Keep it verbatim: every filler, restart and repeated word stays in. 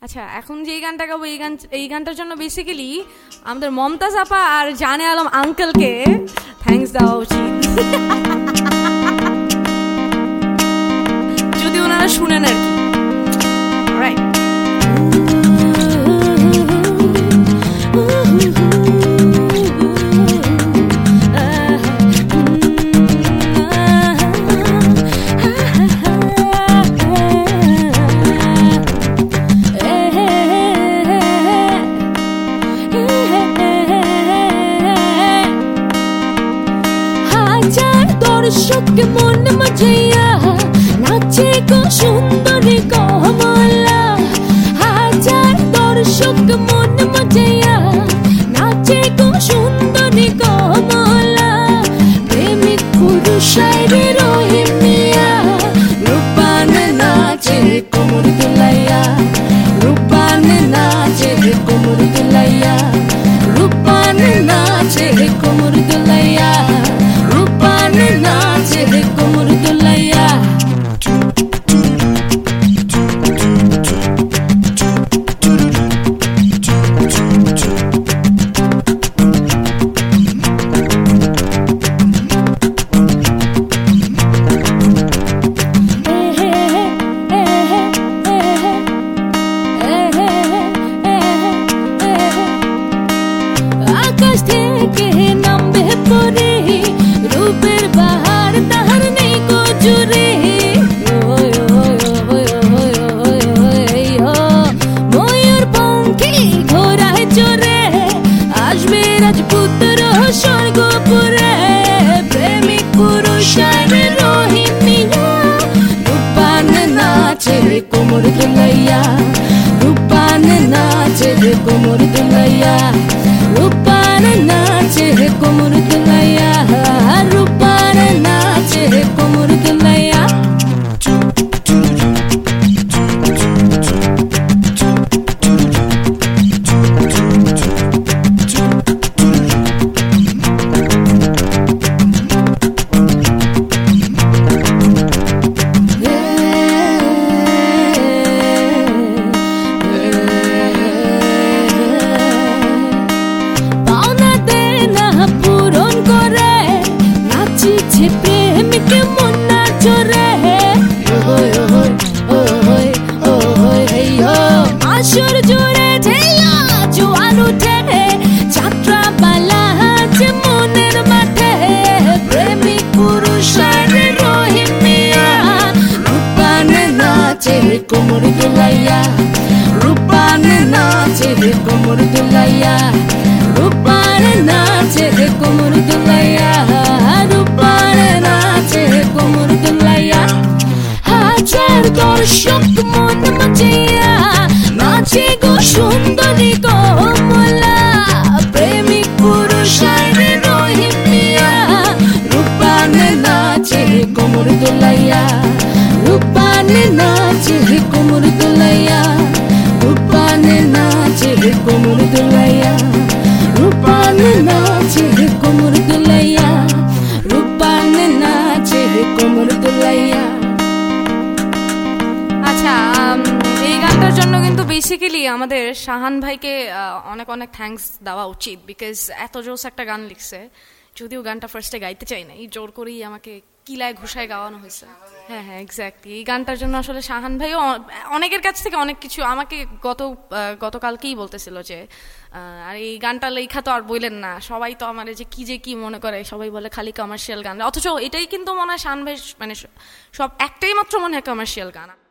আচ্ছা, এখন যে এই গানটা গাবো, এই গান এই গানটার জন্য বেসিক্যালি আমাদের মমতাজ আপা আর জানে আলম আঙ্কেলকে থ্যাঙ্কস দেওয়া উচিত, যদি ওনারা শুনেন আর কি। রাইট, দর্শক মন মজাইয়া নাচে গো সুন্দরী কমলা, হাজার দর্শক মন মজাইয়া নাচে গো সুন্দরী কমলা, প্রেমিক পুরুষের রহিম মিয়া রূপান নাচে কোমর দুলাইয়া, রূপান নাচে কোমর দুলাইয়া, রূপান নাচে কোমর দুলাইয়া, রূপান নাচে কোমর দুলাইয়া। আকাশ থেকে নামবে পরে রূপের বাহার, তাহার নেই গো জুড়ে, ময়ূর পঙ্খী ঘোড়ায় চড়ে আসবে রাজপুত্র স্বর্গপুরে, প্রেমিক পুরুষের রহিম মিয়া রূপান নাচে কোমর দুলাইয়া, রূপান নাচে কোমর দুলাইয়া, রূপান নাচে কোমর দুলাইয়া, রূপান নাচে কোমর দুলাইয়া। প্রেমিক মন্না চোরে আসর জুড়ে ঢেলা জোয়ার উঠে, যাত্রা পালা আছে মনের মাঠে, প্রেমিক পুরুষের রহিম মিয়া রূপান নাচে কোমর দুলাইয়া, রূপান নাচে কোমর দুলাইয়া, রূপান নাচে কোমর দুলাইয়া, রূপান নাচে কোমর দুলাইয়া। হাজার দর্শক মন মজাইয়া নাচে গো সুন্দরী কমলা, প্রেমিক পুরুষের রহিম মিয়া রূপান নাচে কোমর দুলাইয়া, রূপান নাচে কোমর দুলাইয়া, রূপান নাচে কোমর দুলাইয়া, রূপান নাচে কোমর দুলাইয়া, রূপান নাচে কোমর দুলাইয়া। আচ্ছা, এই গানটার জন্য কিন্তু বেসিক্যালি আমাদের শাহান ভাইকে অনেক অনেক থ্যাঙ্কস দেওয়া উচিত, বিকজ এত জোস একটা গান লিখছে, যদিও গানটা ফার্স্টে গাইতে চাই না, এই জোর করেই আমাকে কিলায় ঘুষায় গাওয়ানো হয়েছে। হ্যাঁ হ্যাঁ এক্স্যাক্টলি, এই গানটার জন্য আসলে শাহান ভাইও অনেকের কাছ থেকে অনেক কিছু আমাকে গত গতকালকেই বলতেছিল যে আর এই গানটা লেখা তো আর বললেন না, সবাই তো আমার যে কি যে কি মনে করে, সবাই বলে খালি কমার্শিয়াল গান, অথচ এটাই কিন্তু মনে হয় শাহান ভাই মানে সব একটাই মাত্র মনে হয় কমার্শিয়াল গান।